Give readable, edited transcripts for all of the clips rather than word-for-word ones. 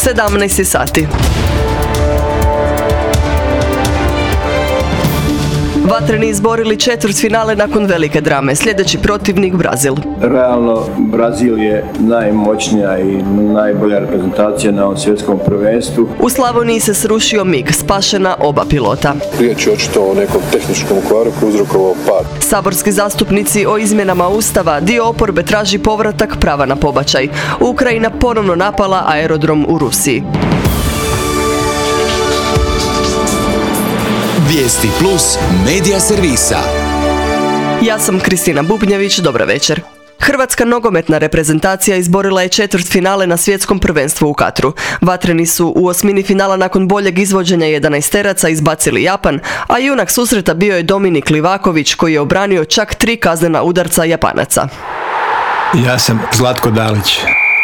17 sati. Vatreni izborili četvrtfinale nakon velike drame. Sljedeći protivnik Brazil. Realno, Brazil je najmoćnija i najbolja reprezentacija na ovom svjetskom prvenstvu. U Slavoniji se srušio MiG, spašena oba pilota. Riječ je očito o nekom tehničkom kvaru koji je uzrokovao pad. Saborski zastupnici o izmjenama Ustava, dio oporbe traži povratak prava na pobačaj. Ukrajina ponovno napala aerodrom u Rusiji. Vijesti plus medija servisa. Ja sam Kristina Bubnjević, dobra večer. Hrvatska nogometna reprezentacija izborila je četvrtfinale na svjetskom prvenstvu u Katru. Vatreni su u osmini finala nakon boljeg izvođenja 11-teraca izbacili Japan, a junak susreta bio je Dominik Livaković koji je obranio čak 3 kaznena udarca Japanaca. Ja sam Zlatko Dalić.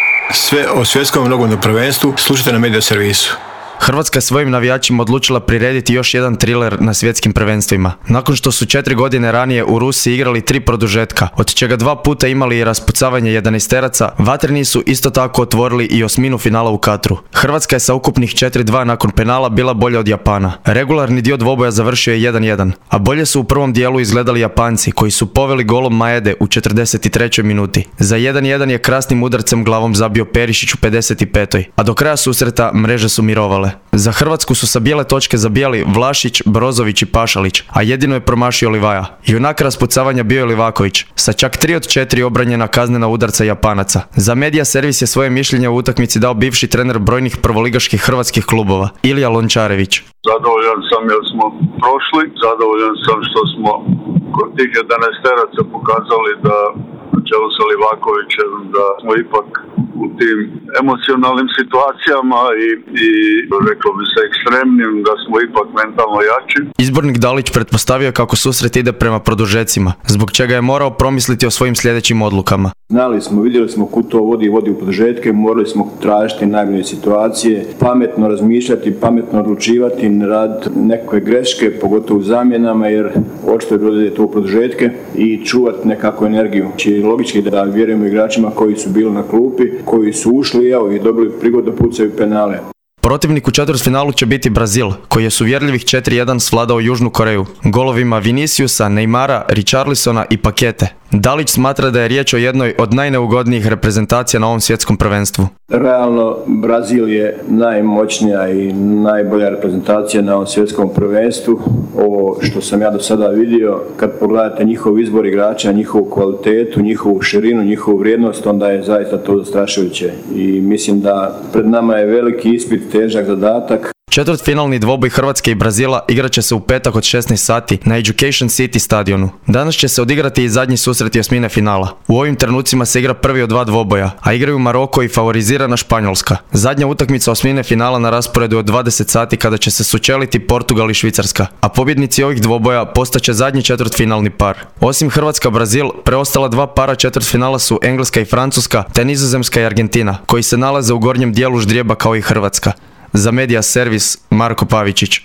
Sve o svjetskom nogometnom prvenstvu slušajte na medija servisu. Hrvatska je svojim navijačima odlučila prirediti još jedan triler na svjetskim prvenstvima. Nakon što su 4 godine ranije u Rusiji igrali 3 produžetka, od čega 2 puta imali i raspucavanje 11-teraca, vatreni su isto tako otvorili i osminu finala u Katru. Hrvatska je sa ukupnih 4-2 nakon penala bila bolja od Japana. Regularni dio dvoboja završio je 1-1, a bolje su u prvom dijelu izgledali Japanci, koji su poveli golom Maede u 43. minuti. Za 1-1 je krasnim udarcem glavom zabio Perišić u 55. A do kraja susreta mreže su mirovale. Za Hrvatsku su sa bijele točke zabijali Vlašić, Brozović i Pašalić, a jedino je promašio Livaja. Junak raspucavanja bio je Livaković, sa čak 3 od 4 obranjena kaznena udarca Japanaca. Za medija servis je svoje mišljenje o utakmici dao bivši trener brojnih prvoligaških hrvatskih klubova, Ilija Lončarević. Zadovoljan sam jer smo prošli, zadovoljan sam što smo kod tih 11-teraca pokazali da na čelu sa Livakovićem da smo ipak u tim emocionalnim situacijama i rekao bi se ekstremnim, da smo ipak mentalno jači. Izbornik Dalić pretpostavio kako susret ide prema produžecima, zbog čega je morao promisliti o svojim sljedećim odlukama. Znali smo, vidjeli smo kud to vodi u produžetke, morali smo tražiti najbolje situacije, pametno razmišljati, pametno odlučivati, ne raditi nekakve greške, pogotovo u zamjenama, jer očito je bilo da je to u produžetke i čuvati nekakvu energiju. Či logički da vjerujemo igračima koji su bili na klupi, koji su ušli i dobili prigodu da pucaju penale. Protivnik u četvrtfinalu će biti Brazil, koji je s uvjerljivih 4-1 svladao Južnu Koreju, golovima Viniciusa, Neymara, Richarlisona i Pakete. Dalić smatra da je riječ o jednoj od najneugodnijih reprezentacija na ovom svjetskom prvenstvu. Realno, Brazil je najmoćnija i najbolja reprezentacija na ovom svjetskom prvenstvu. Ovo što sam ja do sada vidio, kad pogledate njihov izbor igrača, njihovu kvalitetu, njihovu širinu, njihovu vrijednost, onda je zaista to zastrašujuće. I mislim da pred nama je veliki ispit, težak zadatak. Četvrtfinalni dvoboj Hrvatske i Brazila igrat će se u petak od 16 sati na Education City stadionu. Danas će se odigrati i zadnji susret osmine finala. U ovim trenucima se igra prvi od 2 dvoboja, a igraju Maroko i favorizirana Španjolska. Zadnja utakmica osmine finala na rasporedu je od 20 sati kada će se sučeliti Portugal i Švicarska, a pobjednici ovih dvoboja postaće zadnji četvrtfinalni par. Osim Hrvatska-Brazil, preostala 2 para četvrtfinala su Engleska i Francuska, te Nizozemska i Argentina, koji se nalaze u gornjem dijelu ždrijeba kao i Hrvatska. Za medija servis Marko Pavičić.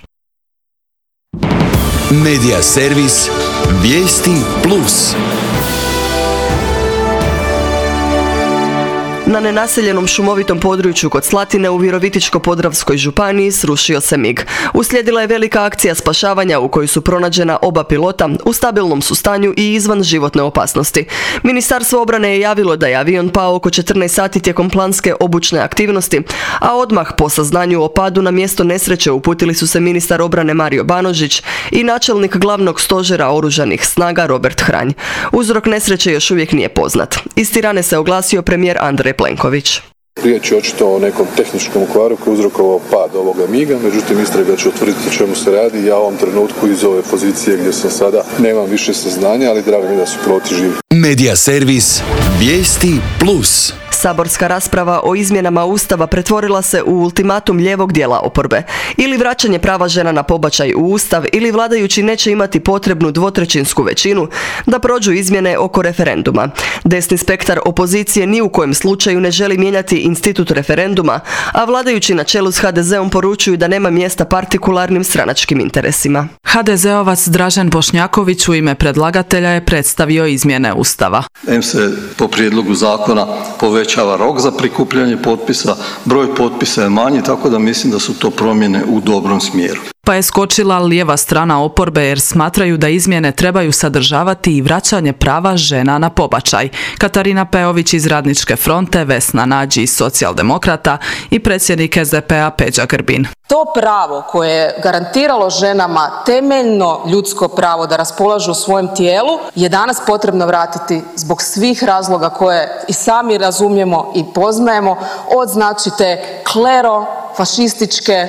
Medija servis Vijesti plus. Na nenaseljenom šumovitom području kod Slatine u Virovitičko-podravskoj županiji srušio se MiG. Uslijedila je velika akcija spašavanja u kojoj su pronađena oba pilota, u stabilnom su stanju i izvan životne opasnosti. Ministarstvo obrane je javilo da je avion pao oko 14 sati tijekom planske obučne aktivnosti, a odmah po saznanju o padu na mjesto nesreće uputili su se ministar obrane Mario Banožić i načelnik glavnog stožera oružanih snaga Robert Hranj. Uzrok nesreće još uvijek nije poznat. Iz Tirane se oglasio premijer Andrej Plenković. Riječ je očito o nekom tehničkom kvaru koji je uzrokovao pad ovoga MiG-a, međutim istraga će utvrditi o čemu se radi. Ja u ovom trenutku iz ove pozicije gdje sam sada nemam više saznanja, ali drago mi da su piloti živi. Medija servis Vijesti plus. Saborska rasprava o izmjenama Ustava pretvorila se u ultimatum lijevog dijela oporbe. Ili vraćanje prava žena na pobačaj u Ustav, ili vladajući neće imati potrebnu dvotrećinsku većinu da prođu izmjene oko referenduma. Desni spektar opozicije ni u kojem slučaju ne želi mijenjati institut referenduma, a vladajući na čelu s HDZ-om poručuju da nema mjesta partikularnim stranačkim interesima. HDZ-ovac Dražen Bošnjaković u ime predlagatelja je predstavio izmjene Ustava. Se po prijedlogu zakona povećava povećava rok za prikupljanje potpisa, broj potpisa je manji, tako da mislim da su to promjene u dobrom smjeru. Pa je skočila lijeva strana oporbe jer smatraju da izmjene trebaju sadržavati i vraćanje prava žena na pobačaj. Katarina Peović iz Radničke fronte, Vesna Nađi iz Socijaldemokrata i predsjednik SDP-a Peđa Grbin. To pravo koje je garantiralo ženama temeljno ljudsko pravo da raspolažu svojim tijelu je danas potrebno vratiti zbog svih razloga koje i sami razumijemo i poznajemo, od znači te klerofašističke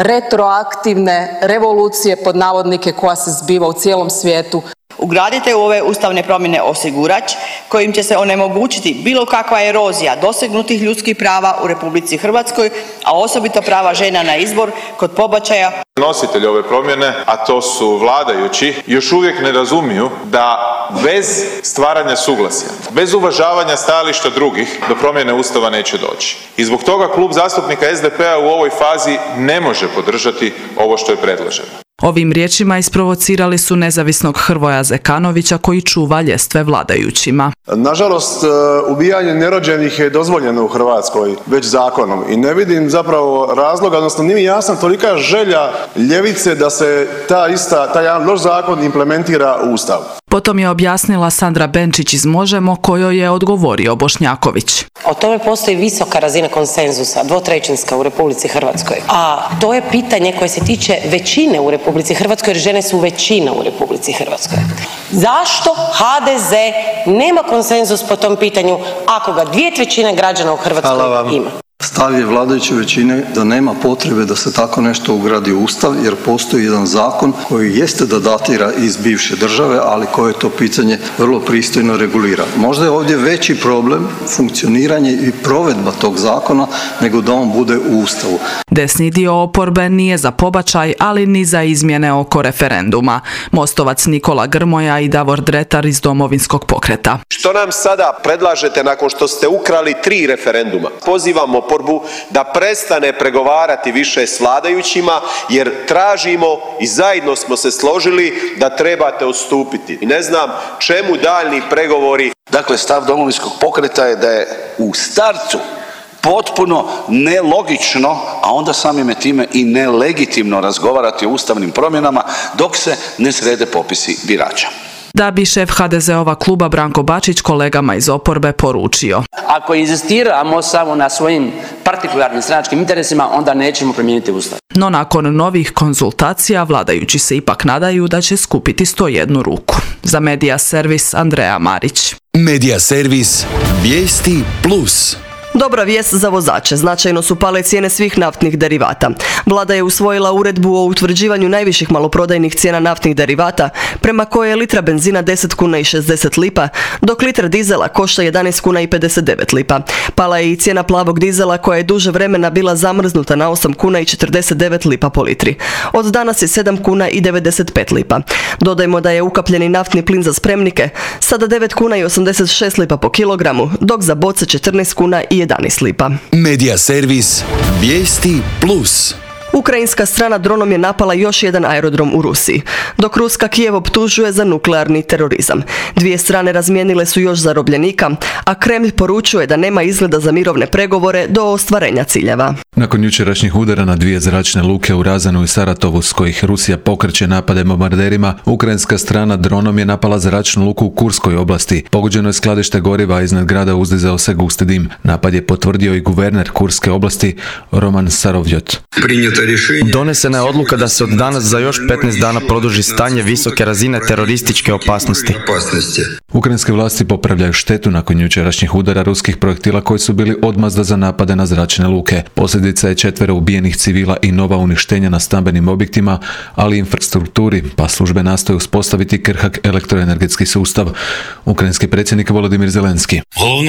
retroaktivne revolucije pod navodnike koja se zbiva u cijelom svijetu. Ugradite u ove ustavne promjene osigurač kojim će se onemogućiti bilo kakva erozija dosegnutih ljudskih prava u Republici Hrvatskoj, a osobito prava žena na izbor kod pobačaja. Nositelji ove promjene, a to su vladajući, još uvijek ne razumiju da bez stvaranja suglasja, bez uvažavanja stajališta drugih, do promjene Ustava neće doći. I zbog toga Klub zastupnika SDP-a u ovoj fazi ne može podržati ovo što je predloženo. Ovim riječima isprovocirali su nezavisnog Hrvoja Zekanovića koji čuva ljestve vladajućima. Nažalost, ubijanje nerođenih je dozvoljeno u Hrvatskoj već zakonom i ne vidim zapravo razloga, odnosno nije mi jasna tolika želja ljevice da se taj jedan loš zakon implementira u Ustav. Potom je objasnila Sandra Benčić iz Možemo kojoj je odgovorio Bošnjaković. O tome postoji visoka razina konsenzusa, dvotrećinska u Republici Hrvatskoj. A to je pitanje koje se tiče većine u Republici Hrvatskoj, jer žene su većina u Republici Hrvatskoj. Zašto HDZ nema konsenzus po tom pitanju ako ga 2/3 građana u Hrvatskoj ima? Stav je vladajuće većine da nema potrebe da se tako nešto ugradi u Ustav, jer postoji jedan zakon koji jeste da datira iz bivše države, ali koje to pitanje vrlo pristojno regulira. Možda je ovdje veći problem funkcioniranje i provedba tog zakona nego da on bude u Ustavu. Desni dio oporbe nije za pobačaj, ali ni za izmjene oko referenduma. Mostovac Nikola Grmoja i Davor Dretar iz Domovinskog pokreta. Što nam sada predlažete nakon što ste ukrali 3 referenduma? Pozivamo oporbu da prestane pregovarati više s vladajućima jer tražimo i zajedno smo se složili da trebate odstupiti. I ne znam čemu daljni pregovori. Dakle, stav Domovinskog pokreta je da je u startu potpuno nelogično, a onda samime time i nelegitimno razgovarati o ustavnim promjenama dok se ne srede popisi birača. Da bi šef HDZ-ova kluba Branko Bačić kolegama iz oporbe poručio. Ako inzistiramo samo na svojim partikularnim stranačkim interesima, onda nećemo promijeniti Ustav. No nakon novih konzultacija vladajući se ipak nadaju da će skupiti 101 ruku. Za Medija servis Andreja Marić. Medija servis Vijesti Plus. Dobra vijest za vozače. Značajno su pale cijene svih naftnih derivata. Vlada je usvojila uredbu o utvrđivanju najviših maloprodajnih cijena naftnih derivata, prema kojoj je litra benzina 10 kuna i 60 lipa, dok litra dizela košta 11 kuna i 59 lipa. Pala je i cijena plavog dizela koja je duže vremena bila zamrznuta na 8 kuna i 49 lipa po litri. Od danas je 7 kuna i 95 lipa. Dodajmo da je ukapljeni naftni plin za spremnike sada 9 kuna i 86 lipa po kilogramu, dok za boce 14 kuna i 11 lipa. Medija servis Vijesti Plus. Ukrajinska strana dronom je napala još jedan aerodrom u Rusiji, dok Ruska Kijev optužuje za nuklearni terorizam. Dvije strane razmijenile su još zarobljenika, a Kremlj poručuje da nema izgleda za mirovne pregovore do ostvarenja ciljeva. Nakon jučerašnjih udara na 2 zračne luke u Razanu i Saratovu s kojih Rusija pokreće napade bombarderima, ukrajinska strana dronom je napala zračnu luku u Kurskoj oblasti. Pogođeno je skladište goriva, iznad grada uzdizao se gusti dim. Napad je potvrdio i guverner Kurske oblasti Roman Sarovjot. Donesena je odluka da se od danas za još 15 dana produži stanje visoke razine terorističke opasnosti. Ukrajinske vlasti popravljaju štetu nakon jučerašnjih udara ruskih projektila koji su bili odmazda za napade na zračne luke. Posljedica je 4 ubijenih civila i nova uništenja na stambenim objektima, ali i infrastrukturi, pa službe nastoje uspostaviti krhak elektroenergetski sustav. Ukrajinski predsjednik Volodimir Zelenski.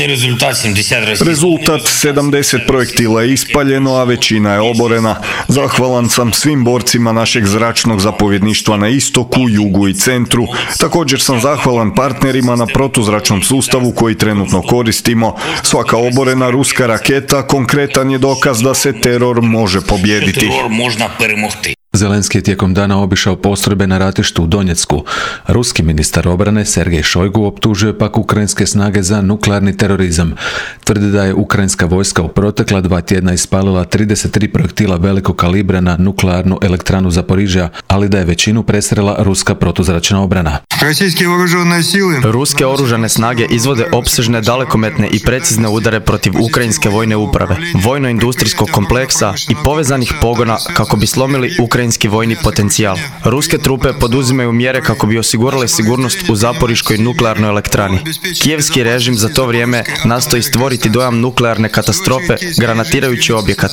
Rezultat 70 projektila je ispaljeno, a većina je oborena. Zahvalan sam svim borcima našeg zračnog zapovjedništva na istoku, jugu i centru. Također sam zahvalan partnerima na protuzračnom sustavu koji trenutno koristimo. Svaka oborena ruska raketa konkretan je dokaz da se teror može pobijediti. Zelenski je tijekom dana obišao postrojbe na ratištu u Donjecku. Ruski ministar obrane Sergej Šojgu optužuje pak ukrajinske snage za nuklearni terorizam. Tvrdi da je ukrajinska vojska u protekla 2 tjedna ispalila 33 projektila velikog kalibra na nuklearnu elektranu Zaporižja, ali da je većinu presrela ruska protuzračna obrana. Ruske oružane snage izvode opsežne, dalekometne i precizne udare protiv ukrajinske vojne uprave, vojno-industrijskog kompleksa i povezanih pogona kako bi slomili ukrajinski vojni potencijal. Ruske trupe poduzimaju mjere kako bi osigurale sigurnost u Zaporiškoj nuklearnoj elektrani. Kijevski režim za to vrijeme nastoji stvoriti dojam nuklearne katastrofe granatirajući objekat.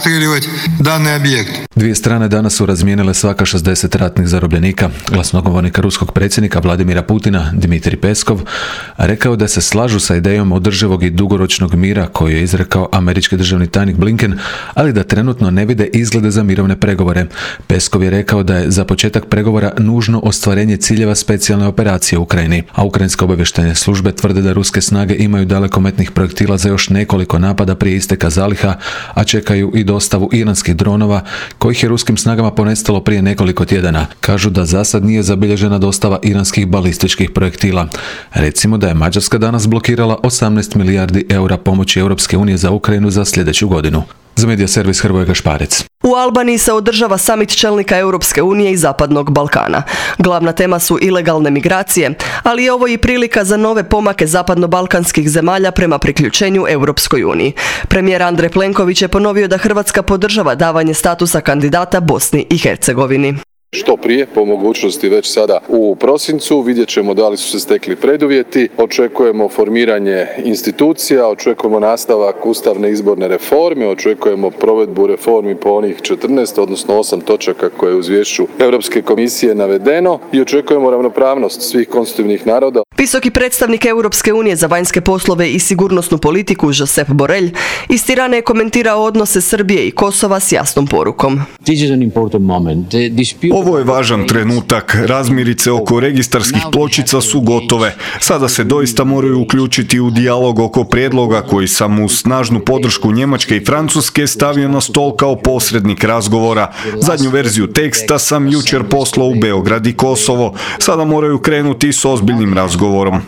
Dvije strane danas su razmijenile svaka 60 ratnih zarobljenika. Glasnogovornik ruskog predsjednika Vladimira Putina, Dmitrij Peskov, rekao da se slažu sa idejom održivog i dugoročnog mira koju je izrekao američki državni tajnik Blinken, ali da trenutno ne vide izglede za mirovne pregovore. Peskov je rekao da je za početak pregovora nužno ostvarenje ciljeva specijalne operacije u Ukrajini, a ukrajinske obavještajne službe tvrde da ruske snage imaju dalekometnih projektila za još nekoliko napada prije isteka zaliha, a čekaju i dostavu iranskih dronova, kojih je ruskim snagama ponestalo prije nekoliko tjedana. Kažu da za sad nije zabilježena dostava iranskih balističkih projektila. Recimo da je Mađarska danas blokirala 18 milijardi eura pomoći Europske unije za Ukrajinu za sljedeću godinu. Za medija servis Hrvoje Gašparec. U Albaniji se održava samit čelnika Europske unije i Zapadnog Balkana. Glavna tema su ilegalne migracije, ali je ovo i prilika za nove pomake zapadno-balkanskih zemalja prema priključenju Europskoj uniji. Premijer Andrej Plenković je ponovio da Hrvatska podržava davanje statusa kandidata Bosni i Hercegovini. Što prije, po mogućnosti već sada u prosincu, vidjet ćemo da li su se stekli preduvjeti, očekujemo formiranje institucija, očekujemo nastavak ustavne izborne reforme, očekujemo provedbu reformi po onih 14, odnosno 8 točaka koje je u izvješću Europske komisije navedeno i očekujemo ravnopravnost svih konstitutivnih naroda. Visoki predstavnik Europske unije za vanjske poslove i sigurnosnu politiku Josep Borrell iz Tirane je komentirao odnose Srbije i Kosova s jasnom porukom. Ovo je važan trenutak. Razmirice oko registarskih pločica su gotove. Sada se doista moraju uključiti u dijalog oko prijedloga koji sam uz snažnu podršku Njemačke i Francuske stavio na stol kao posrednik razgovora. Zadnju verziju teksta sam jučer poslao u Beograd i Kosovo. Sada moraju krenuti s ozbiljnim razgovorom.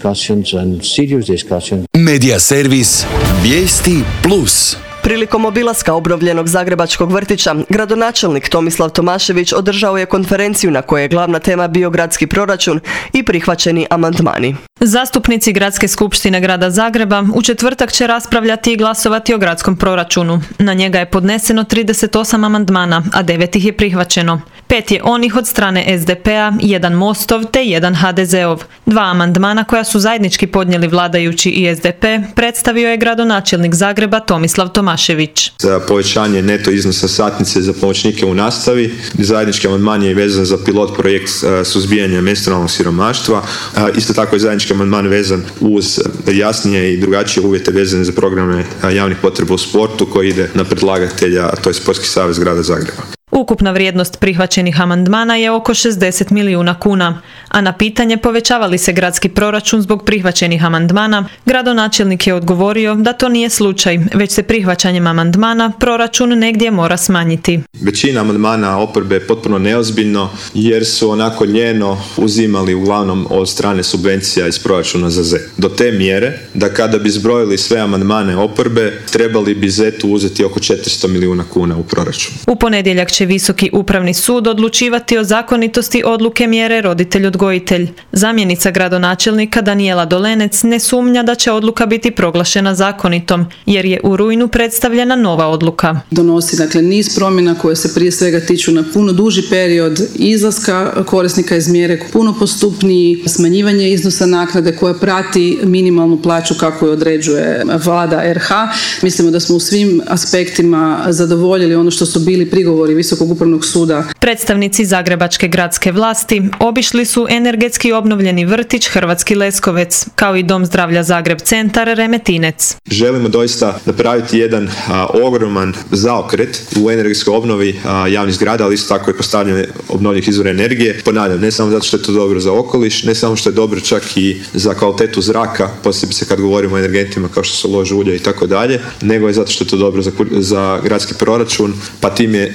Medija servis Vijesti Plus. Prilikom obilaska obnovljenog zagrebačkog vrtića, gradonačelnik Tomislav Tomašević održao je konferenciju na kojoj je glavna tema bio gradski proračun i prihvaćeni amandmani. Zastupnici Gradske skupštine grada Zagreba u četvrtak će raspravljati i glasovati o gradskom proračunu. Na njega je podneseno 38 amandmana, a 9 ih je prihvaćeno. 5 je onih od strane SDP-a, 1 Mostov te 1 HDZ-ov. 2 amandmana koja su zajednički podnijeli vladajući i SDP predstavio je gradonačelnik Zagreba Tomislav Tomašević. Za povećanje neto iznosa satnice za pomoćnike u nastavi, zajednički amandman je vezan za pilot projekt suzbijanja menstrualnog siromaštva. Isto tako je zajednički amandman vezan uz jasnije i drugačije uvjete vezane za programe javnih potreba u sportu koji ide na predlagatelja, a to je Sportski savez grada Zagreba. Ukupna vrijednost prihvaćenih amandmana je oko 60 milijuna kuna, a na pitanje povećava li se gradski proračun zbog prihvaćenih amandmana, gradonačelnik je odgovorio da to nije slučaj, već se prihvaćanjem amandmana proračun negdje mora smanjiti. Većina amandmana oporbe je potpuno neozbiljno jer su onako ljeno uzimali uglavnom od strane subvencija iz proračuna za ZET. Do te mjere da kada bi zbrojili sve amandmane oporbe trebali bi ZET-u uzeti oko 400 milijuna kuna u proračun. U ponedjeljak će Visoki upravni sud odlučivati o zakonitosti odluke mjere roditelj-odgojitelj. Zamjenica gradonačelnika Danijela Dolenec ne sumnja da će odluka biti proglašena zakonitom, jer je u rujnu predstavljena nova odluka. Donosi niz promjena koje se prije svega tiču na puno duži period izlaska korisnika iz mjere, puno postupniji, smanjivanje iznosa naknade koja prati minimalnu plaću kako je određuje vlada RH. Mislimo da smo u svim aspektima zadovoljili ono što su bili prigovori Visokog upravnog suda. Predstavnici zagrebačke gradske vlasti obišli su energetski obnovljeni vrtić Hrvatski Leskovec, kao i Dom zdravlja Zagreb Centar Remetinec. Želimo doista napraviti jedan ogroman zaokret u energetskoj obnovi javnih zgrada, ali isto tako i postavljanje obnovljivih izvora energije. Ponavljam, ne samo zato što je to dobro za okoliš, ne samo što je dobro čak i za kvalitetu zraka, posebice kad govorimo o energentima kao što su lož ulja i tako dalje, nego je zato što je to dobro za gradski proračun, pa time možemo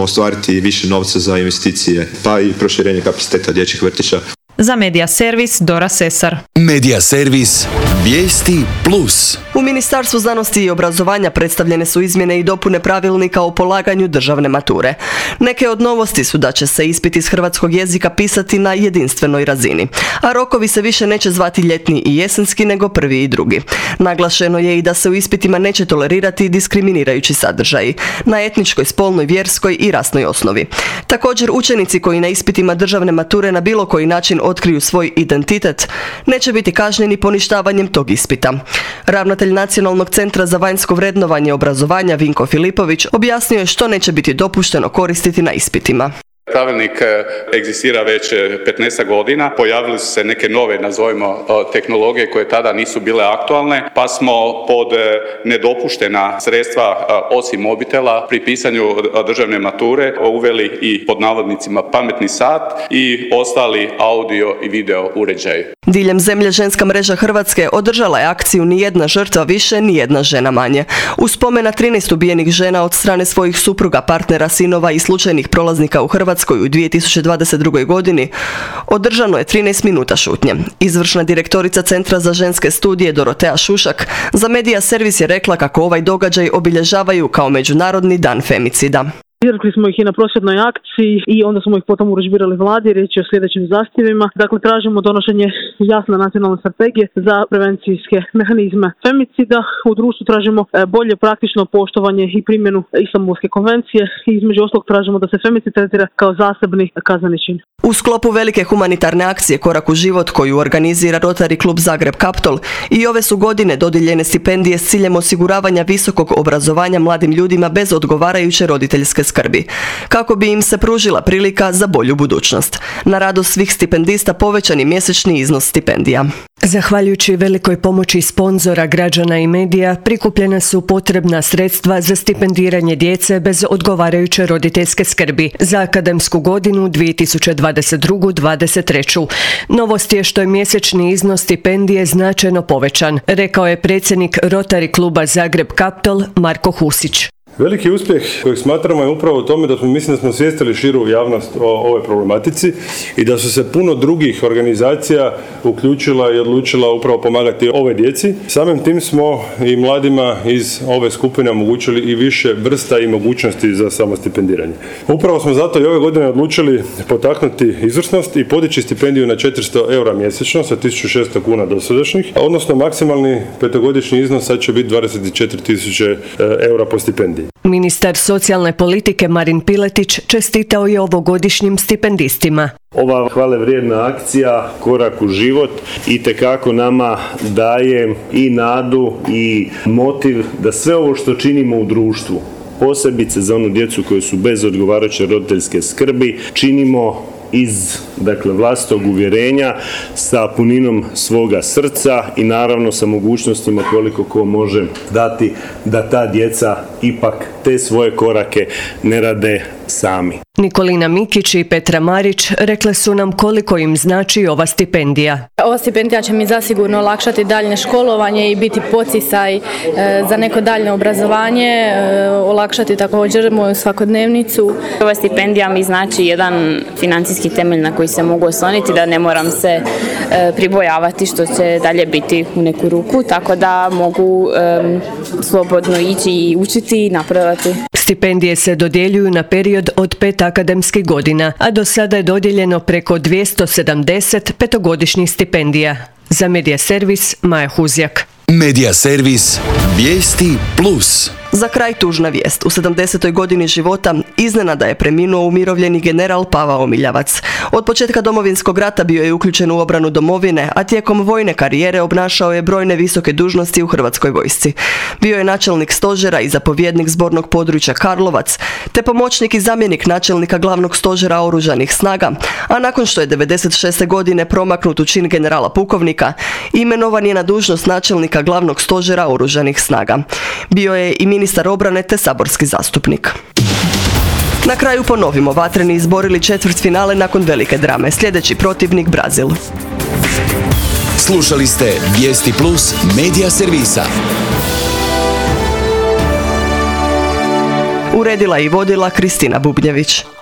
ostvariti više novca za investicije, pa i proširenje kapaciteta dječjih vrtića. Za Medija servis Dora Sesar. Medija servis Vijesti Plus. U Ministarstvu znanosti i obrazovanja predstavljene su izmjene i dopune pravilnika o polaganju državne mature. Neke od novosti su da će se ispit iz hrvatskog jezika pisati na jedinstvenoj razini, a rokovi se više neće zvati ljetni i jesenski nego prvi i drugi. Naglašeno je i da se u ispitima neće tolerirati diskriminirajući sadržaji na etničkoj, spolnoj, vjerskoj i rasnoj osnovi. Također, učenici koji na ispitima državne mature na bilo koji način otkriju svoj identitet neće biti kažnjeni poništavanjem tog ispita. Ravnatelj Nacionalnog centra za vanjsko vrednovanje obrazovanja Vinko Filipović objasnio je što neće biti dopušteno koristiti na ispitima. Pravilnik egzistira već 15 godina, pojavile su se neke nove, nazovimo, tehnologije koje tada nisu bile aktualne, pa smo pod nedopuštena sredstva osim mobitela pri pisanju državne mature uveli i pod navodnicima pametni sat i ostali audio i video uređaji. Diljem zemlje Ženska mreža Hrvatske održala je akciju Nijedna žrtva više, nijedna žena manje. U spomen na 13 ubijenih žena od strane svojih supruga, partnera, sinova i slučajnih prolaznika u Hrvatskoj u 2022. godini održano je 13 minuta šutnje. Izvršna direktorica Centra za ženske studije Dorotea Šušak za Medija servis je rekla kako ovaj događaj obilježavaju kao Međunarodni dan femicida. Izrekli smo ih i na prosvjednoj akciji i onda smo ih potom urudžbirali vladi, riječ je o sljedećim zahtjevima. Dakle, tražimo donošenje jasne nacionalne strategije za prevencijske mehanizme femicida. U društvu tražimo bolje praktično poštovanje i primjenu Istanbulske konvencije i između ostalog tražimo da se femicid tretira kao zasebni kazneni čin. U sklopu velike humanitarne akcije Korak u život koju organizira Rotary klub Zagreb Kaptol i ove su godine dodijeljene stipendije s ciljem osiguravanja visokog obrazovanja mladim ljudima bez odgovarajuće roditeljske skrbi, kako bi im se pružila prilika za bolju budućnost. Na radost svih stipendista povećan je mjesečni iznos stipendija. Zahvaljujući velikoj pomoći sponzora, građana i medija, prikupljena su potrebna sredstva za stipendiranje djece bez odgovarajuće roditeljske skrbi za akademsku godinu 2022-2023. Novost je što je mjesečni iznos stipendije značajno povećan, rekao je predsjednik Rotary kluba Zagreb Kaptol Marko Husić. Veliki uspjeh kojeg smatramo je upravo u tome da smo osvijestili širu javnost o ovoj problematici i da su se puno drugih organizacija uključila i odlučila upravo pomagati ove djeci. Samim tim smo i mladima iz ove skupine omogućili i više vrsta i mogućnosti za samostipendiranje. Upravo smo zato i ove godine odlučili potaknuti izvrsnost i podići stipendiju na 400 eura mjesečno sa 1600 kuna dosadašnjih, odnosno maksimalni petogodišnji iznos sad će biti 24.000 eura po stipendiji. Ministar socijalne politike Marin Piletić čestitao je ovogodišnjim stipendistima. Ova hvale vrijedna akcija Korak u život itekako nama daje i nadu i motiv da sve ovo što činimo u društvu, posebice za onu djecu koji su bez odgovarajuće roditeljske skrbi, činimo iz vlastitog uvjerenja sa puninom svoga srca i naravno sa mogućnostima koliko ko može dati da ta djeca ipak te svoje korake ne rade sami. Nikolina Mikić i Petra Marić rekle su nam koliko im znači ova stipendija. Ova stipendija će mi zasigurno olakšati daljnje školovanje i biti poticaj za neko daljnje obrazovanje, olakšati također moju svakodnevnicu. Ova stipendija mi znači jedan financijski temelj na koji se mogu osloniti, da ne moram se pribojavati što će dalje biti u neku ruku, tako da mogu slobodno ići i učiti i napredovati. Stipendije se dodjeljuju na period od 5 akademskih godina, a do sada je dodijeljeno preko 270 petogodišnjih stipendija. Za Medija servis Maja Huzjak. Medija servis Vijesti Plus. Za kraj tužna vijest. U 70. godini života iznenada je preminuo umirovljeni general Pavao Miljavac. Od početka Domovinskog rata bio je uključen u obranu domovine, a tijekom vojne karijere obnašao je brojne visoke dužnosti u Hrvatskoj vojsci. Bio je načelnik stožera i zapovjednik zbornog područja Karlovac, te pomoćnik i zamjenik načelnika glavnog stožera oružanih snaga, a nakon što je 96. godine promaknut u čin generala pukovnika, imenovan je na dužnost načelnika glavnog stožera oružanih snaga. Bio je i ministar obrane te saborski zastupnik. Na kraju ponovimo, vatreni izborili četvrtfinale nakon velike drame. Sljedeći protivnik Brazil. Slušali ste Vijesti Plus Medija servisa. U uredila i vodila Kristina Bubnjević.